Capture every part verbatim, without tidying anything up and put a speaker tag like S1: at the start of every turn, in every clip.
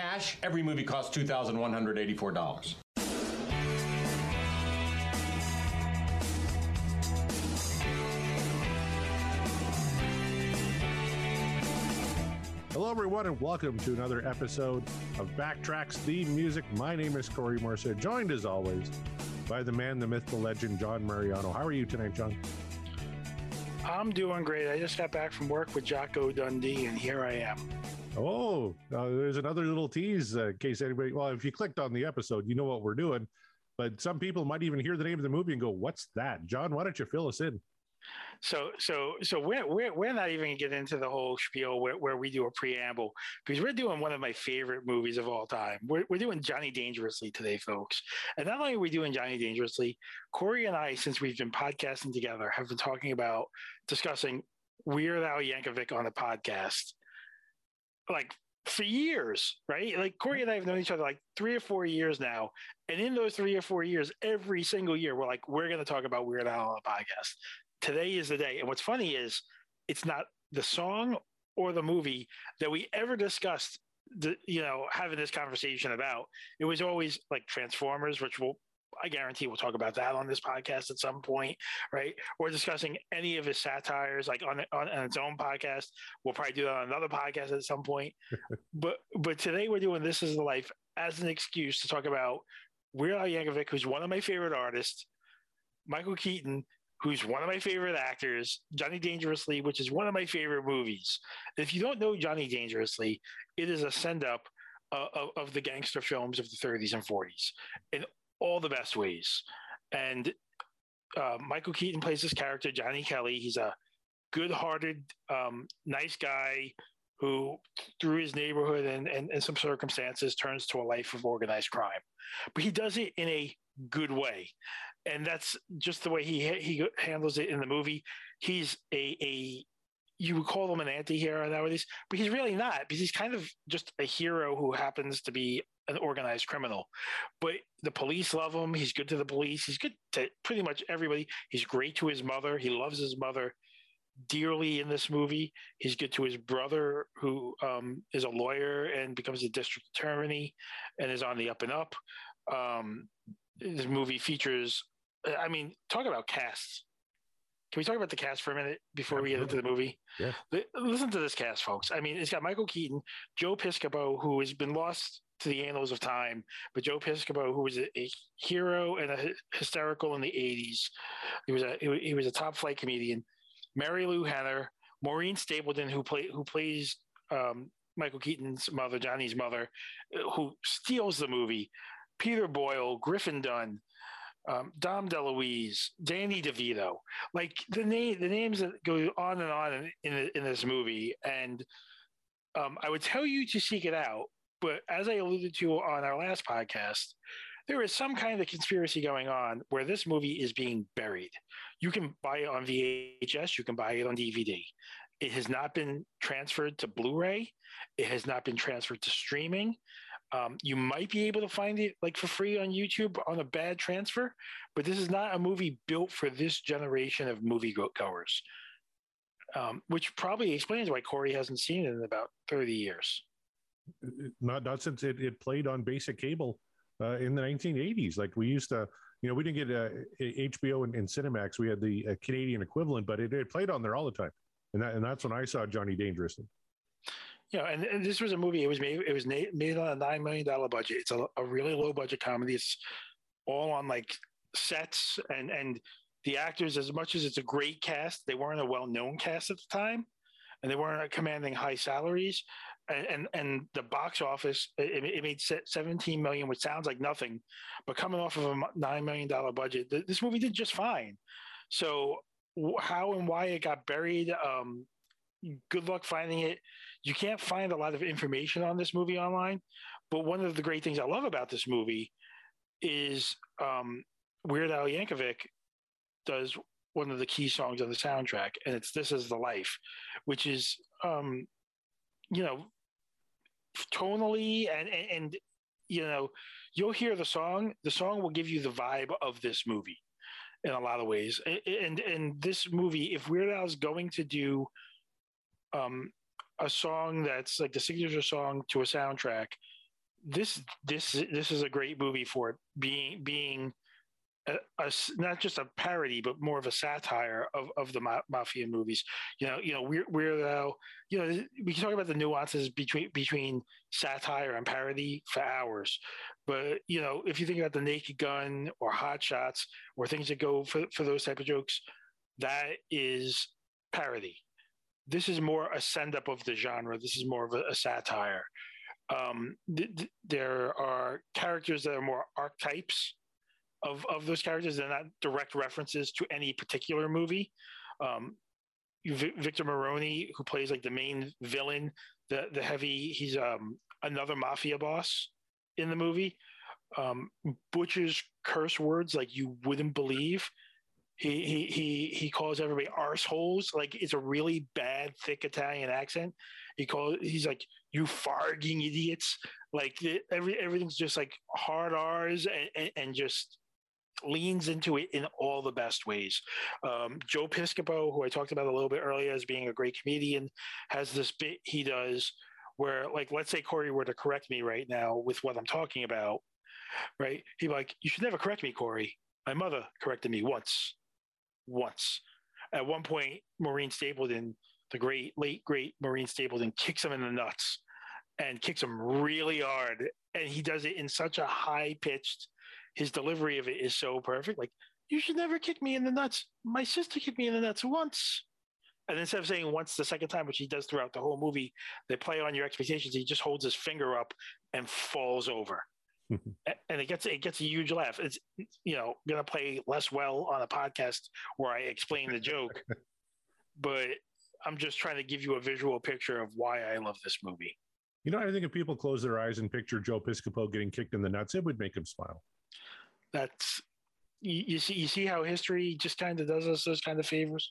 S1: cash, every movie costs two thousand one hundred eighty-four dollars.
S2: Hello, everyone, and welcome to another episode of Backtracks Theme Music. My name is Corey Morissette, joined as always by the man, the myth, the legend, John Mariano. How are you tonight, John?
S3: I'm doing great. I just got back from work with Jocko Dundee, and here I am.
S2: Oh, uh, there's another little tease uh, in case anybody, well, if you clicked on the episode, you know what we're doing. But some people might even hear the name of the movie and go, what's that? John, why don't you fill us in?
S3: So, so, so we're we're we're not even gonna get into the whole spiel where, where we do a preamble, because we're doing one of my favorite movies of all time. We're we're doing Johnny Dangerously today, folks. And not only are we doing Johnny Dangerously, Corey and I, since we've been podcasting together, have been talking about discussing Weird Al Yankovic on the podcast, like for years, right? Like Corey and I have known each other like three or four years now, and in those three or four years, every single year, we're like, we're going to talk about Weird Al on the podcast. Today is the day. And what's funny is it's not the song or the movie that we ever discussed, the, you know, having this conversation about. It was always like Transformers, which we'll, I guarantee we'll talk about that on this podcast at some point, right? Or discussing any of his satires, like on, on, on its own podcast. We'll probably do that on another podcast at some point. but but today we're doing This Is the Life as an excuse to talk about Weird Al Yankovic, who's one of my favorite artists, Michael Keaton, who's one of my favorite actors, Johnny Dangerously, which is one of my favorite movies. If you don't know Johnny Dangerously, it is a send-up uh, of, of the gangster films of the thirties and forties in all the best ways. And uh, Michael Keaton plays this character, Johnny Kelly. He's a good-hearted, um, nice guy who, through his neighborhood and, and, and some circumstances, turns to a life of organized crime. But he does it in a good way, and that's just the way he he handles it in the movie. He's a a you would call him an anti-hero nowadays, but he's really not, because he's kind of just a hero who happens to be an organized criminal. But the police love him. He's good to the police. He's good to pretty much everybody. He's great to his mother. He loves his mother dearly in this movie. He's good to his brother, who um, is a lawyer and becomes a district attorney and is on the up and up. Um, This movie features, I mean, talk about casts. Can we talk about the cast for a minute before we get into the movie?
S2: Yeah.
S3: Listen to this cast, folks. I mean, it's got Michael Keaton, Joe Piscopo, who has been lost to the annals of time, but Joe Piscopo, who was a, a hero and a hysterical in the eighties. He was a he was a top flight comedian. Mary Lou Henner, Maureen Stapleton, who play who plays um, Michael Keaton's mother, Johnny's mother, who steals the movie. Peter Boyle, Griffin Dunn, um, Dom DeLuise, Danny DeVito, like the name, the names that go on and on in in, in this movie. And um, I would tell you to seek it out, but as I alluded to on our last podcast, there is some kind of conspiracy going on where this movie is being buried. You can buy it on V H S, you can buy it on D V D. It has not been transferred to Blu-ray. It has not been transferred to streaming. Um, you might be able to find it like for free on YouTube on a bad transfer, but this is not a movie built for this generation of moviegoers, um, which probably explains why Corey hasn't seen it in about thirty years.
S2: Not not since it, it played on basic cable uh, in the nineteen eighties. Like we used to, you know, we didn't get uh, H B O and, and Cinemax. We had the uh, Canadian equivalent, but it, it played on there all the time. And that, and that's when I saw Johnny Dangerously.
S3: You know, and, and this was a movie. It was made. It was made, made on a nine million dollar budget. It's a, a really low budget comedy. It's all on like sets, and and the actors. As much as it's a great cast, they weren't a well known cast at the time, and they weren't commanding high salaries. And and, and the box office, it, it made seventeen million, which sounds like nothing, but coming off of a nine million dollar budget, th- this movie did just fine. So how and why it got buried? Um, good luck finding it. You can't find a lot of information on this movie online, but one of the great things I love about this movie is um, Weird Al Yankovic does one of the key songs on the soundtrack, and it's "This Is the Life," which is, um, you know, tonally and, and, and, you know, you'll hear the song. The song will give you the vibe of this movie in a lot of ways. And, and, and this movie, if Weird Al is going to do um, a song that's like the signature song to a soundtrack, this this this is a great movie for it being being a, a s- not just a parody, but more of a satire of, of the ma- mafia movies. You know, you know, Weird, Weird Al. You know, we can talk about the nuances between between satire and parody for hours. But you know, if you think about the Naked Gun or Hot Shots or things that go for for those type of jokes, that is parody. This is more a send up of the genre. This is more of a, a satire. Um, th- th- there are characters that are more archetypes of of those characters. They're not direct references to any particular movie. Um, V- Victor Maroney, who plays like the main villain, the the heavy, he's um, another mafia boss in the movie. Um, Butcher's curse words like you wouldn't believe. He he he he calls everybody arseholes. Like it's a really bad, thick Italian accent. He calls he's like you farging idiots. Like every everything's just like hard R's and, and, and just leans into it in all the best ways. Um, Joe Piscopo, who I talked about a little bit earlier as being a great comedian, has this bit he does where, like, let's say Corey were to correct me right now with what I'm talking about, right? He'd be like, "You should never correct me, Corey. My mother corrected me once, once." At one point, Maureen Stapleton, the great late great Maureen Stapleton, kicks him in the nuts and kicks him really hard, and he does it in such a high pitched. His delivery of it is so perfect. Like, you should never kick me in the nuts. My sister kicked me in the nuts once. And instead of saying once the second time, which he does throughout the whole movie, they play on your expectations. He just holds his finger up and falls over. And it gets it gets a huge laugh. It's, you know, gonna play less well on a podcast where I explain the joke, but I'm just trying to give you a visual picture of why I love this movie.
S2: You know, I think if people close their eyes and picture Joe Piscopo getting kicked in the nuts, it would make them smile.
S3: That's you, you see you see how history just kind of does us those kind of favors.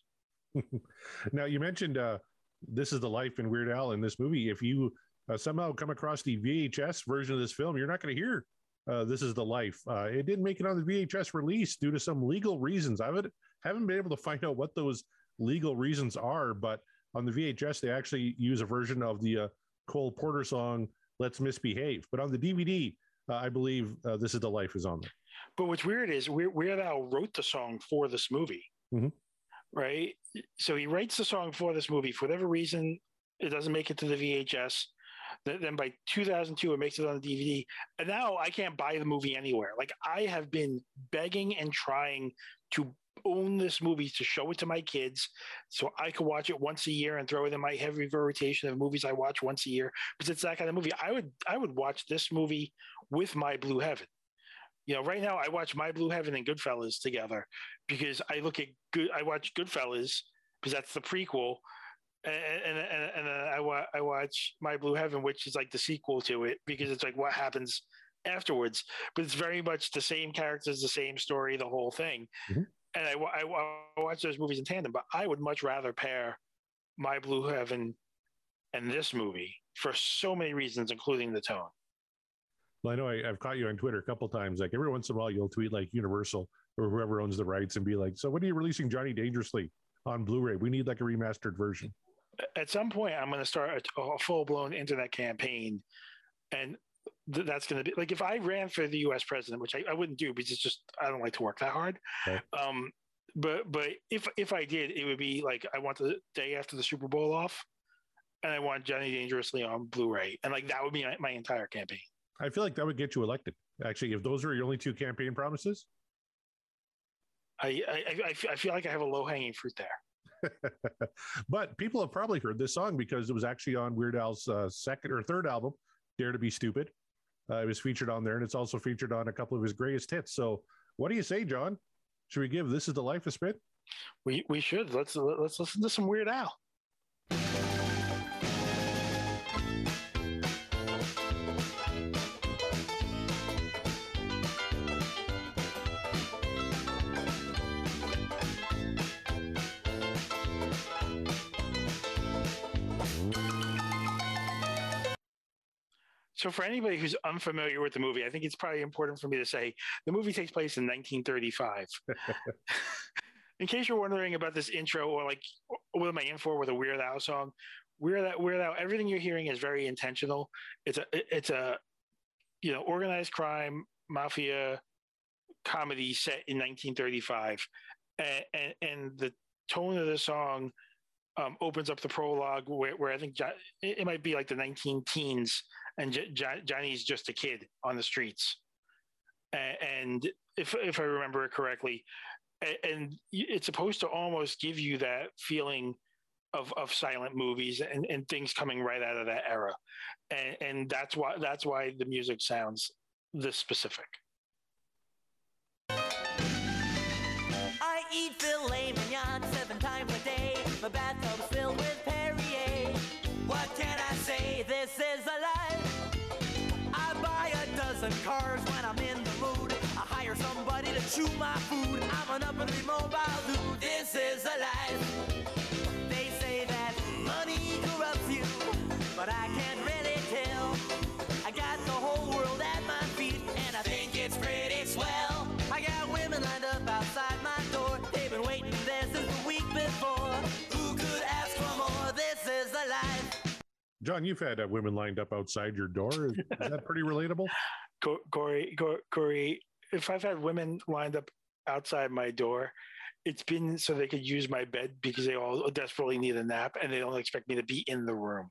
S2: Now, you mentioned uh, This Is the Life in Weird Al in this movie. If you uh, somehow come across the V H S version of this film, you're not going to hear uh, This Is the Life. Uh, it didn't make it on the V H S release due to some legal reasons. I would, haven't been able to find out what those legal reasons are, but on the V H S, they actually use a version of the uh, Cole Porter song, Let's Misbehave. But on the D V D, uh, I believe uh, This Is the Life is on there.
S3: But what's weird is Weird Al wrote the song for this movie,
S2: mm-hmm.
S3: right? So he writes the song for this movie. For whatever reason, it doesn't make it to the V H S. Then by two thousand two, it makes it on the D V D. And now I can't buy the movie anywhere. Like, I have been begging and trying to own this movie to show it to my kids so I could watch it once a year and throw it in my heavy rotation of movies I watch once a year, because it's that kind of movie. I would I would watch this movie with My Blue Heaven. You know, right now I watch My Blue Heaven and Goodfellas together because I look at good. I watch Goodfellas because that's the prequel, and and and, and I, wa- I watch My Blue Heaven, which is like the sequel to it, because it's like what happens afterwards. But it's very much the same characters, the same story, the whole thing. Mm-hmm. And I, I, I watch those movies in tandem. But I would much rather pair My Blue Heaven and this movie for so many reasons, including the tone.
S2: Well, I know I, I've caught you on Twitter a couple of times. Like every once in a while, you'll tweet like Universal or whoever owns the rights and be like, "So when are you releasing Johnny Dangerously on Blu-ray? We need like a remastered version."
S3: At some point, I'm going to start a, a full-blown internet campaign, and th- that's going to be like if I ran for the U S president, which I, I wouldn't do because it's just I don't like to work that hard. Okay. Um, but but if if I did, it would be like I want the day after the Super Bowl off, and I want Johnny Dangerously on Blu-ray, and like that would be my, my entire campaign.
S2: I feel like that would get you elected. Actually, if those are your only two campaign promises,
S3: I I, I feel like I have a low hanging fruit there.
S2: But people have probably heard this song because it was actually on Weird Al's uh, second or third album, Dare to Be Stupid. Uh, it was featured on there, and it's also featured on a couple of his greatest hits. So, what do you say, John? Should we give This Is the Life a spin?
S3: We we should. Let's let's listen to some Weird Al. So for anybody who's unfamiliar with the movie, I think it's probably important for me to say the movie takes place in nineteen thirty-five. In case you're wondering about this intro or like, what am I in for with a Weird Al song? Weird Al, Weird Al, everything you're hearing is very intentional. It's a, it's a, you know, organized crime, mafia comedy set in nineteen thirty-five, and and, and the tone of the song um, opens up the prologue where, where I think jo- it, it might be like the nineteen teens, and J- J- Johnny's just a kid on the streets, and, and if if I remember it correctly, and, and it's supposed to almost give you that feeling of of silent movies and, and things coming right out of that era, and and that's why that's why the music sounds this specific.
S4: I eat filet mignon seven times a day. My bathtub's filled with Perrier. What can I say? This is a life. I buy a dozen cars when I'm in the mood. I hire somebody to chew my food. I'm an uppity mobile dude. This is a life. They say that money corrupts you, but I can't really tell. I got the whole world at my feet, and I think it's pretty swell. I got women lined up outside my door. They've been waiting there since the week before. Who could ask for more? This is the life.
S2: John, you've had uh, women lined up outside your door. Is, is that pretty relatable?
S3: Corey, Corey, if I've had women lined up outside my door, it's been so they could use my bed because they all desperately need a nap and they don't expect me to be in the room.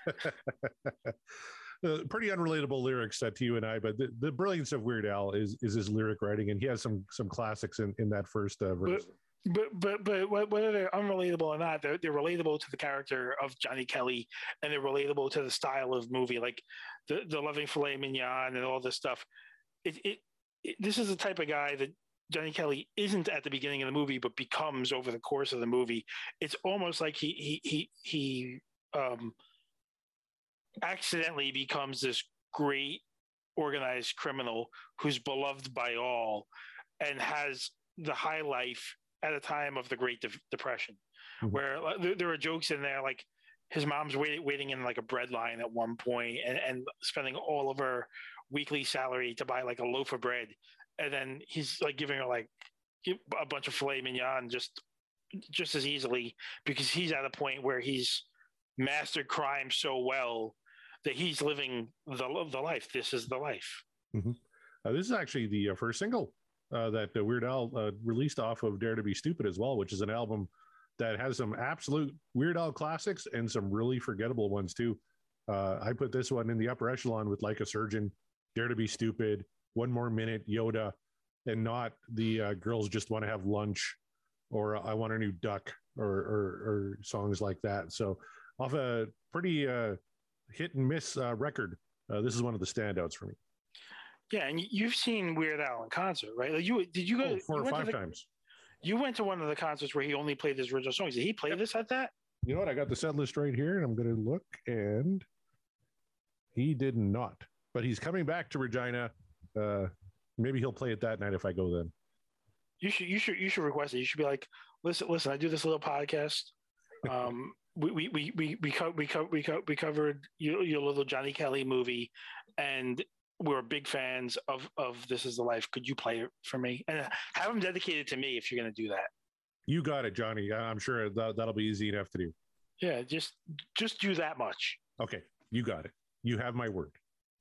S2: uh, pretty unrelatable lyrics uh, to you and I, but the, the brilliance of Weird Al is is his lyric writing, and he has some some classics in, in that first uh, verse.
S3: But but but but whether they're unrelatable or not, they're, they're relatable to the character of Johnny Kelly, and they're relatable to the style of movie, like the the loving filet mignon and all this stuff. It, it, it this is the type of guy that Johnny Kelly isn't at the beginning of the movie, but becomes over the course of the movie. It's almost like he he he he um, accidentally becomes this great organized criminal who's beloved by all and has the high life at a time of the Great De- Depression, mm-hmm. where uh, there, there are jokes in there like his mom's wait, waiting in like a bread line at one point and, and spending all of her weekly salary to buy like a loaf of bread. And then he's like giving her like a bunch of filet mignon just just as easily because he's at a point where he's mastered crime so well that he's living the the life. This is the life.
S2: Mm-hmm. Uh, this is actually the uh, first single uh, that uh, Weird Al uh, released off of Dare to Be Stupid as well, which is an album that has some absolute Weird Al classics and some really forgettable ones too. Uh, I put this one in the upper echelon with Like a Surgeon, Dare to Be Stupid, One More Minute, Yoda, and not the uh, Girls Just Want to Have Lunch or uh, I Want a New Duck or, or, or songs like that. So off a pretty uh, hit and miss uh, record, uh, this is one of the standouts for me.
S3: Yeah, and you've seen Weird Al in concert, right? Like you did you go
S2: oh, four
S3: you
S2: or five
S3: the,
S2: times?
S3: You went to one of the concerts where he only played his original songs. Did he play yep. this at that?
S2: You know what? I got the set list right here, and I'm going to look, and he did not. But he's coming back to Regina. Uh, maybe he'll play it that night if I go then.
S3: You should, you should, you should request it. You should be like, listen, listen. I do this little podcast. Um, we we we we we co- we co- we, co- we covered your, your little Johnny Kelly movie, and we're big fans of of This Is the Life. Could you play it for me and have them dedicated to me if you're going to do that?
S2: You got it, Johnny. I'm sure that that'll be easy enough to do.
S3: Yeah, just just do that much.
S2: Okay, you got it. You have my word.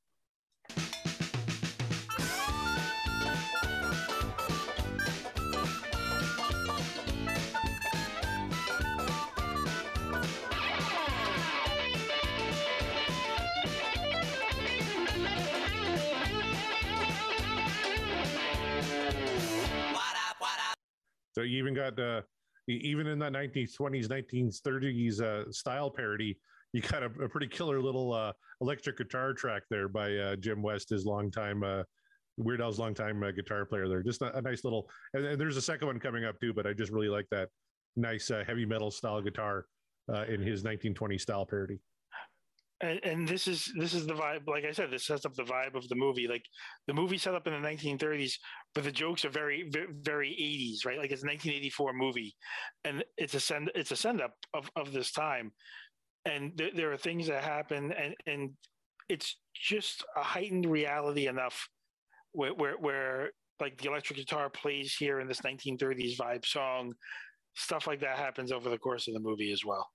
S2: So you even got, uh, even in that nineteen twenties, nineteen thirties uh, style parody, you got a, a pretty killer little uh, electric guitar track there by uh, Jim West, his longtime, uh, Weird Al's longtime uh, guitar player there. Just a, a nice little, and, and there's a second one coming up too, but I just really like that nice uh, heavy metal style guitar uh, in his nineteen twenties style parody.
S3: And, and this is this is the vibe. Like I said, this sets up the vibe of the movie. Like the movie set up in the nineteen thirties, but the jokes are very, very, very eighties, right? Like it's a nineteen eighty-four movie, and it's a send it's a send up of, of this time. And th- there are things that happen, and and it's just a heightened reality enough where, where where like the electric guitar plays here in this nineteen thirties vibe song. Stuff like that happens over the course of the movie as well.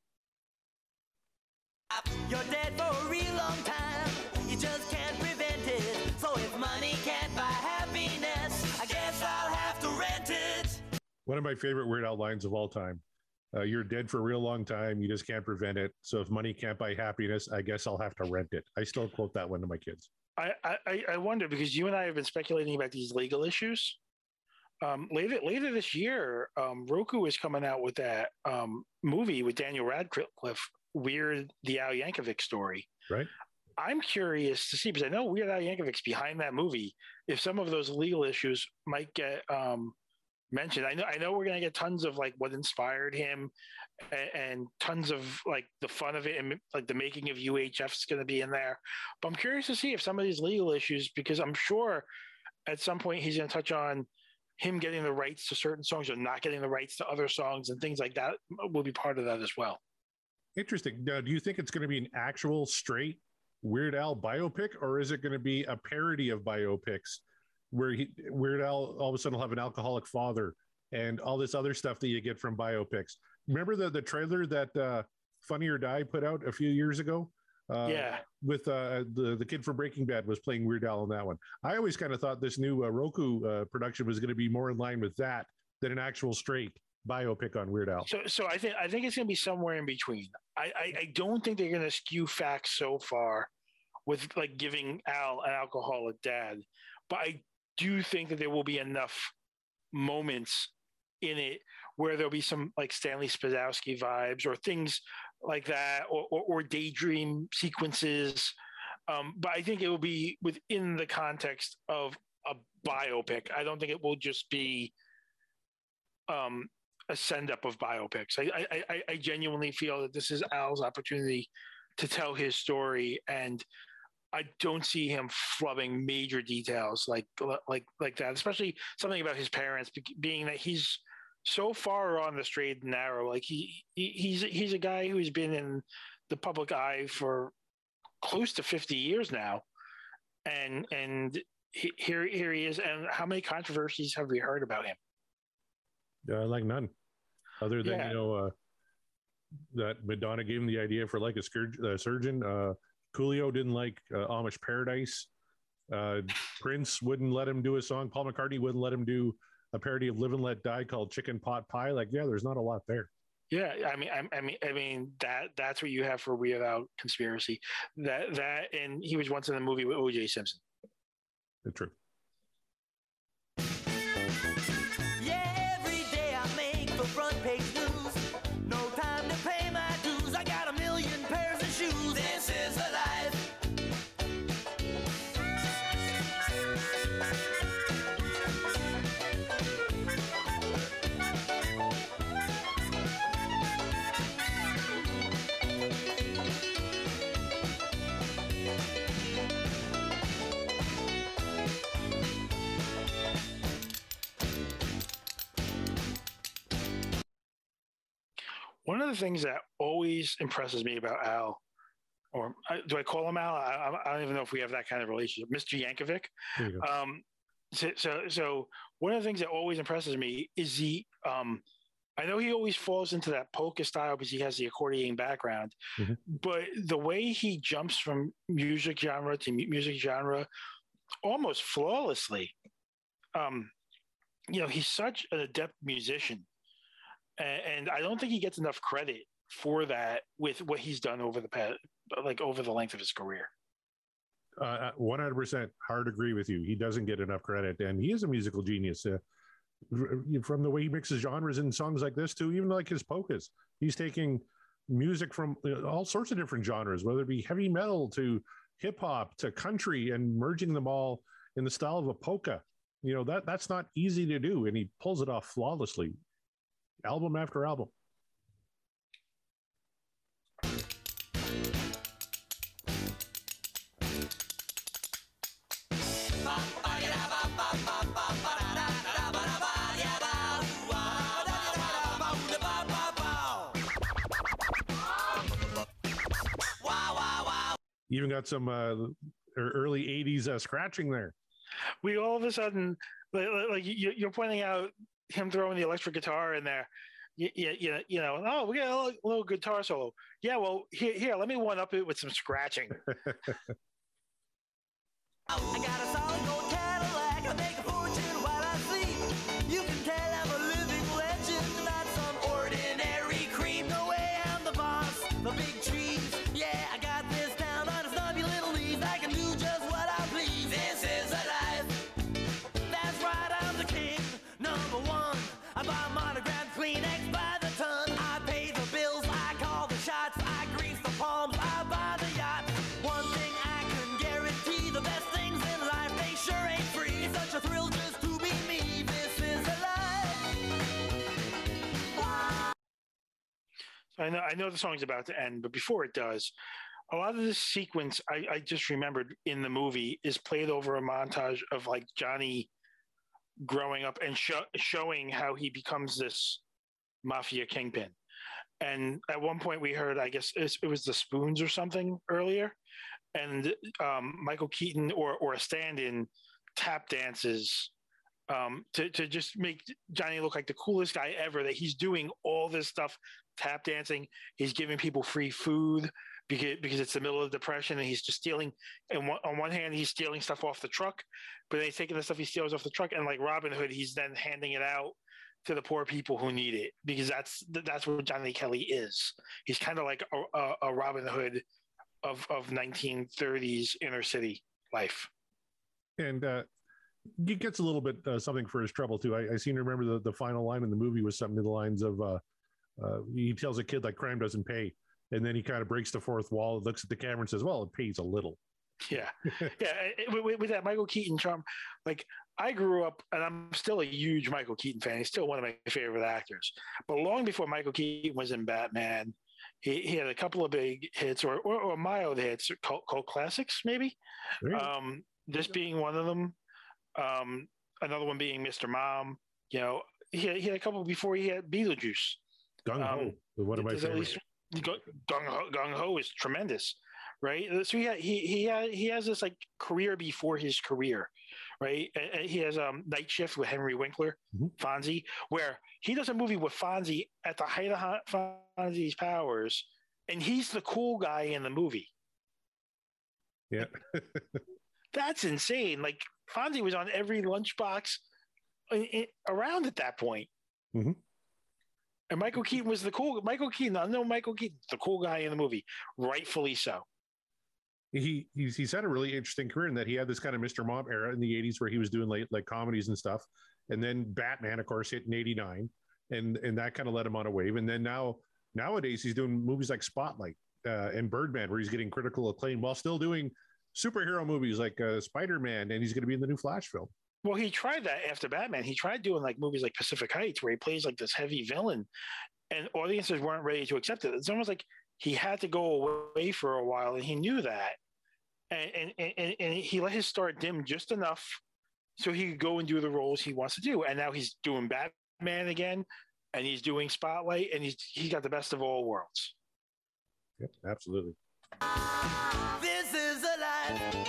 S4: You're dead for a real long time. You just can't prevent it. So
S2: One of my favorite Weird Al lines of all time. Uh, you're dead for a real long time. You just can't prevent it. So if money can't buy happiness, I guess I'll have to rent it. I still quote that one to my kids.
S3: I, I, I wonder, because you and I have been speculating about these legal issues. Um, later later this year, um, Roku is coming out with that um, movie with Daniel Radcliffe, Weird the Al Yankovic story.
S2: Right.
S3: I'm curious to see, because I know Weird Al Yankovic's behind that movie, if some of those legal issues might get um, mentioned. I know I know we're going to get tons of like what inspired him and, and tons of like the fun of it, and like the making of U H F is going to be in there. But I'm curious to see if some of these legal issues, because I'm sure at some point he's going to touch on him getting the rights to certain songs or not getting the rights to other songs, and things like that will be part of that as well.
S2: Interesting. Now, do you think it's going to be an actual straight Weird Al biopic, or is it going to be a parody of biopics where he, Weird Al all of a sudden will have an alcoholic father and all this other stuff that you get from biopics? Remember the, the trailer that uh, Funny or Die put out a few years ago? Uh,
S3: yeah.
S2: With uh, the, the kid from Breaking Bad was playing Weird Al in that one. I always kind of thought this new uh, Roku uh, production was going to be more in line with that than an actual straight biopic on Weird Al.
S3: So, so I think I think it's going to be somewhere in between. I, I, I don't think they're going to skew facts so far with like giving Al an alcoholic dad, but I do think that there will be enough moments in it where there'll be some like Stanley Spazowski vibes or things like that, or, or, or daydream sequences. Um, but I think it will be within the context of a biopic. I don't think it will just be um, a send up of biopics. I, I, I, I genuinely feel that this is Al's opportunity to tell his story, and I don't see him flubbing major details like like like that, especially something about his parents, being that he's so far on the straight and narrow. Like he, he he's he's a guy who's been in the public eye for close to fifty years now, and and he, here here he is. And how many controversies have we heard about him?
S2: Uh, like none, other than
S3: Yeah.
S2: you know uh, that Madonna gave him the idea for like a scourge, uh, surgeon. Uh, Coolio didn't like uh, Amish Paradise. Uh, Prince wouldn't let him do a song. Paul McCartney wouldn't let him do a parody of Live and Let Die called Chicken Pot Pie. Like, yeah, there's not a lot there.
S3: Yeah, I mean, I, I mean, I mean that that's what you have for Weird Al conspiracy. That that, and he was once in a movie with O J Simpson.
S2: It's true.
S4: Yeah, every day I make the front page news. No time to pay my dues. I got a million pairs of shoes. This is the life.
S3: One of the things that always impresses me about Al, or I- do I call him Al? I, I- I don't even know if we have that kind of relationship. Mister Yankovic.
S2: There you go.
S3: Um, so, so, so one of the things that always impresses me is the. Um, I know he always falls into that polka style because he has the accordion background,
S2: Mhm.
S3: but the way he jumps from music genre to mu- music genre almost flawlessly. Um, you know, he's such an adept musician, and, and I don't think he gets enough credit for that with what he's done over the past, like over the length of his career.
S2: Uh, one hundred percent hard agree with you. He doesn't get enough credit, and he is a musical genius. Uh, from the way he mixes genres in songs like this to even like his polkas, he's taking music from uh, all sorts of different genres, whether it be heavy metal to hip hop to country, and merging them all in the style of a polka. You know, that that's not easy to do, and he pulls it off flawlessly, album after album. You even got some uh, early eighties uh, scratching there.
S3: We all of a sudden, like, like you, you're pointing out him throwing the electric guitar in there. You, you, you know, oh, we got a little, little guitar solo. Yeah, well, here, here, let me one up it with some scratching.
S4: I got a solid gold Cadillac. I make a fortune while I sleep. You can tell I'm a living
S3: I know I know the song's about to end, but before it does, a lot of this sequence I, I just remembered in the movie is played over a montage of like Johnny growing up and sho- showing how he becomes this mafia kingpin. And at one point we heard, I guess it was the Spoons or something earlier, and um, Michael Keaton or or a stand-in tap dances um, to to just make Johnny look like the coolest guy ever. That he's doing all this stuff, tap dancing. He's giving people free food because because it's the middle of the Depression, and he's just stealing. And one, on one hand, he's stealing stuff off the truck, but then he's taking the stuff he steals off the truck, and like Robin Hood, he's then handing it out to the poor people who need it, because that's that's what Johnny Kelly is. He's kind of like a, a, a Robin Hood of of nineteen thirties inner city life.
S2: And uh, he gets a little bit uh, something for his trouble too. I, I seem to remember the, the final line in the movie was something to the lines of, uh, uh, he tells a kid like crime doesn't pay, and then he kind of breaks the fourth wall, looks at the camera and says, "Well, it pays a little."
S3: Yeah, yeah. With, with that Michael Keaton charm, like I grew up, and I'm still a huge Michael Keaton fan. He's still one of my favorite actors. But long before Michael Keaton was in Batman, he, he had a couple of big hits, or or, or mild hits, cult, cult classics, maybe. Um, this being one of them. Um, another one being Mister Mom. You know, he had, he had a couple before he had Beetlejuice.
S2: Gung Ho, um, one of my favorites.
S3: Gung Ho, Gung Ho is tremendous. Right, so he had, he he had, he has this like career before his career, right? And he has um Night Shift with Henry Winkler, mm-hmm. Fonzie, where he does a movie with Fonzie at the height of Fonzie's powers, and he's the cool guy in the movie.
S2: Yeah,
S3: that's insane. Like Fonzie was on every lunchbox in, in, around at that point.
S2: Mm-hmm.
S3: And Michael Keaton was the cool Michael Keaton. I know Michael Keaton, the cool guy in the movie, rightfully so.
S2: He he's, he's had a really interesting career in that he had this kind of Mister Mom era in the eighties where he was doing like, like comedies and stuff. And then Batman, of course, hit in eighty-nine. And and that kind of led him on a wave. And then now, nowadays, he's doing movies like Spotlight uh, and Birdman, where he's getting critical acclaim while still doing superhero movies like uh, Spider-Man. And he's going to be in the new Flash film.
S3: Well, he tried that after Batman. He tried doing like movies like Pacific Heights, where he plays like this heavy villain. And audiences weren't ready to accept it. It's almost like he had to go away for a while, and he knew that. And, and, and, and he let his star dim just enough so he could go and do the roles he wants to do. And now he's doing Batman again, and he's doing Spotlight, and he's he's got the best of all worlds.
S2: Yep, absolutely.
S4: This is a life.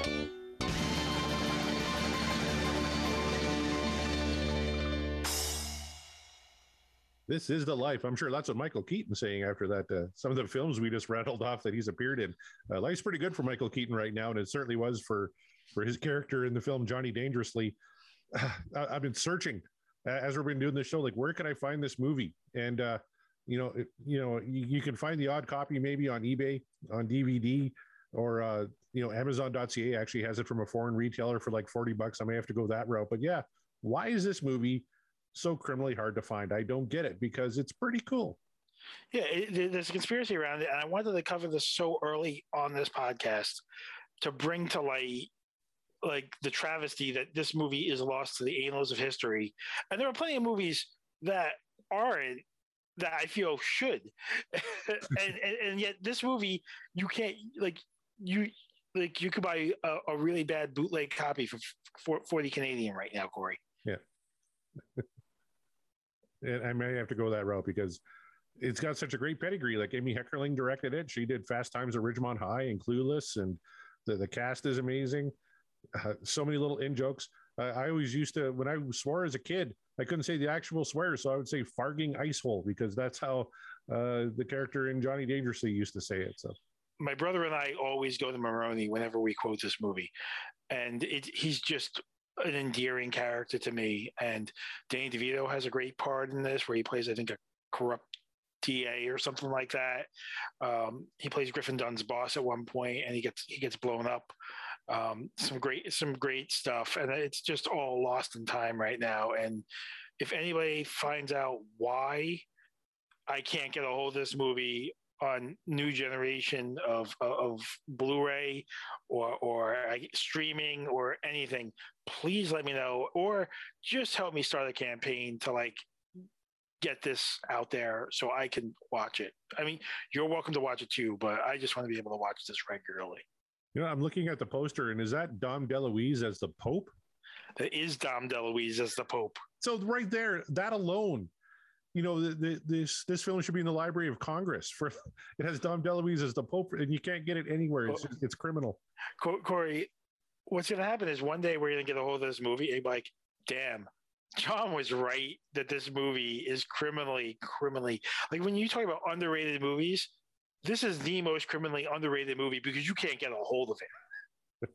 S2: This is the life. I'm sure that's what Michael Keaton's saying after that. Uh, some of the films we just rattled off that he's appeared in. Uh, life's pretty good for Michael Keaton right now, and it certainly was for for his character in the film Johnny Dangerously. Uh, I, I've been searching uh, as we've been doing this show, like where can I find this movie? And uh, you know, it, you know, you, you can find the odd copy maybe on eBay, on D V D, or uh, you know, Amazon dot C A actually has it from a foreign retailer for like forty bucks. I may have to go that route, but yeah, why is this movie so criminally hard to find? I don't get it, because it's pretty cool.
S3: Yeah, it, there's a conspiracy around it, and I wanted to cover this so early on this podcast to bring to light like the travesty that this movie is lost to the annals of history. And there are plenty of movies that aren't, that I feel should. and, and and yet this movie, you can't, like you like you could buy a, a really bad bootleg copy for, for forty Canadian right now, Corey.
S2: Yeah. And I may have to go that route because it's got such a great pedigree. Like Amy Heckerling directed it. She did Fast Times at Ridgemont High and Clueless, and the, the cast is amazing. Uh, so many little in jokes. Uh, I always used to, when I swore as a kid, I couldn't say the actual swear, so I would say farging ice hole, because that's how uh, the character in Johnny Dangerously used to say it. So
S3: my brother and I always go to Maroney whenever we quote this movie, and it, he's just an endearing character to me. And Danny DeVito has a great part in this, where he plays, I think, a corrupt D A or something like that. Um, he plays Griffin Dunn's boss at one point, and he gets he gets blown up. Um, some great some great stuff, and it's just all lost in time right now. And if anybody finds out why I can't get a hold of this movie on new generation of of Blu-ray or or streaming or anything, please let me know, or just help me start a campaign to like get this out there so I can watch it. I mean, you're welcome to watch it too, but I just want to be able to watch this regularly.
S2: You know, I'm looking at the poster, and is that Dom DeLuise as the Pope?
S3: That is Dom DeLuise as the Pope.
S2: So right there, that alone, you know, the, the, this this film should be in the Library of Congress. For it has Dom DeLuise as the Pope, and you can't get it anywhere. It's just, it's criminal.
S3: Corey, what's going to happen is one day we're going to get a hold of this movie and be like, damn, John was right that this movie is criminally, criminally. Like when you talk about underrated movies, this is the most criminally underrated movie because you can't get a hold of it.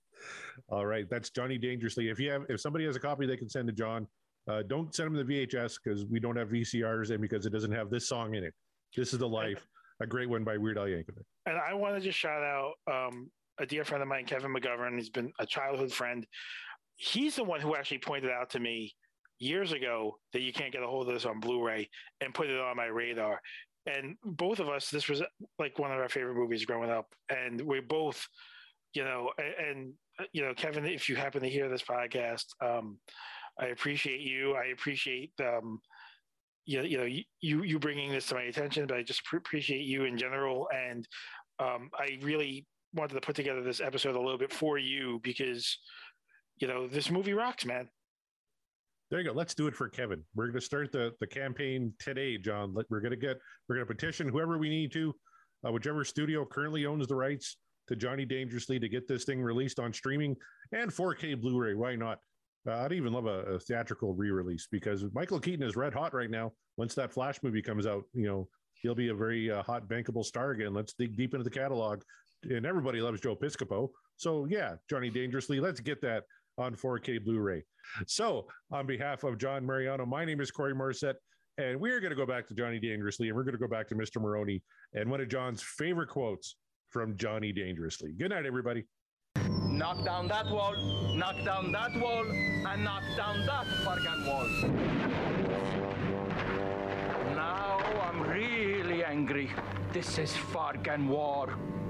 S2: All right, that's Johnny Dangerously. If you have, if somebody has a copy, they can send to John. Uh, don't send them the V H S because we don't have V C Rs and because it doesn't have this song in it. This is the Life, a great one by Weird Al Yankovic.
S3: And I want to just shout out um, a dear friend of mine, Kevin McGovern. He's been a childhood friend. He's the one who actually pointed out to me years ago that you can't get a hold of this on Blu-ray and put it on my radar. And both of us, this was like one of our favorite movies growing up. And we both, you know, and, and you know, Kevin, if you happen to hear this podcast, um, I appreciate you. I appreciate, um, you, you know, you, you bringing this to my attention, but I just pr- appreciate you in general. And um, I really wanted to put together this episode a little bit for you because, you know, this movie rocks, man.
S2: There you go. Let's do it for Kevin. We're going to start the, the campaign today, John. We're going to get, we're going to petition whoever we need to, uh, whichever studio currently owns the rights to Johnny Dangerously to get this thing released on streaming and four K Blu-ray. Why not? Uh, I'd even love a, a theatrical re-release because Michael Keaton is red hot right now. Once that Flash movie comes out, you know, he'll be a very uh, hot, bankable star again. Let's dig deep into the catalog. And everybody loves Joe Piscopo. So yeah, Johnny Dangerously, let's get that on four K Blu-ray. So on behalf of John Mariano, my name is Corey Morissette, and we're going to go back to Johnny Dangerously, and we're going to go back to Mister Maroney and one of John's favorite quotes from Johnny Dangerously. Good night, everybody.
S5: Knock down that wall, knock down that wall, and knock down that fucking wall. Now I'm really angry. This is fucking war.